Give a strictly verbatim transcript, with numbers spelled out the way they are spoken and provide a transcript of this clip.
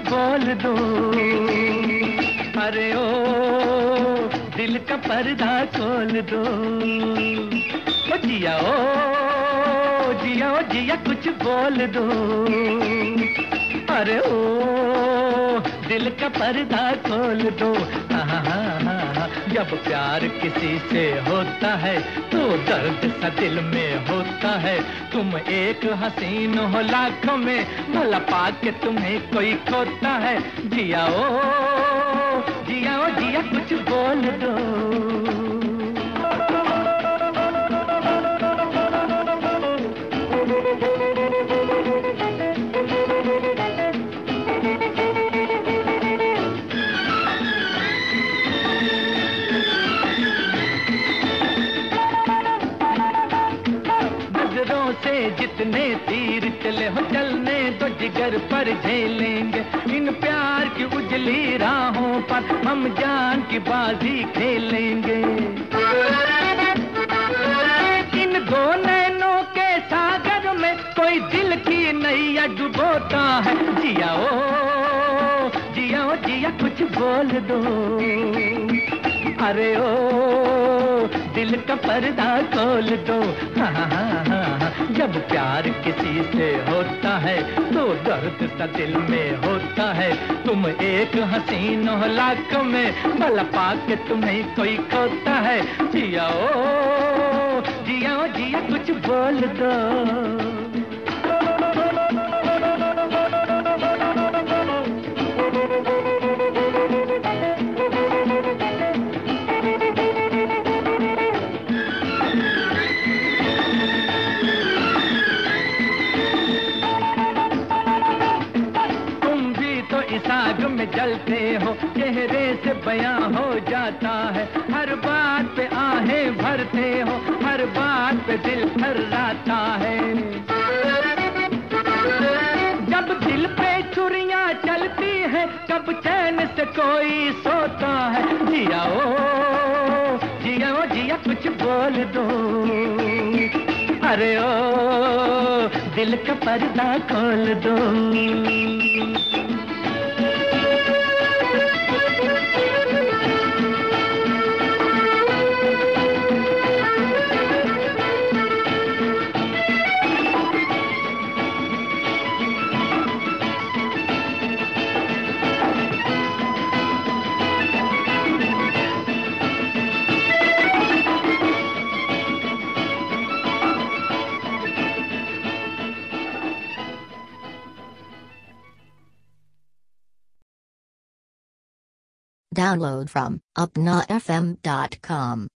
बोल दो। अरे ओ दिल का पर्दा खोल दो। ओ जिया ओ जिया ओ जिया कुछ बोल दो। अरे ओ दिल का पर्दा खोल दो। हाँ हाँ हाँ हाँ, जब प्यार किसी से होता है तो दर्द सा दिल में होता है। तुम एक हसीन हो लाखों में, भला पाके तुम्हें कोई खोता है। जिया ओ जिया ओ जिया कुछ बोल दो। से जितने तीर चले हो चलने तो जिगर पर झेलेंगे। इन प्यार की उजली राहों पर हम जान की बाजी खेलेंगे। इन दो नैनों के सागर में कोई दिल की नैया डुबोता है। जिया ओ जिया ओ जिया कुछ बोल दो। अरे ओ दिल का पर्दा खोल दो। हाँ हाँ हाँ, जब प्यार किसी से होता है तो दर्द सा दिल में होता है। तुम एक हसीन हो लाखों में, भला पाके तुम्हें कोई खोता है। जिया ओ जिया ओ जिया कुछ बोल दो। आग में जलते हो, चेहरे से बयां हो जाता है। हर बात पे आहें भरते हो, हर बात पे दिल थर्राता है। जब दिल पे छुरियां चलती हैं, कब चैन से कोई सोता है। जिया ओ जिया ओ जिया कुछ बोल दो। अरे ओ दिल का पर्दा खोल दो। Download from upna f m dot com.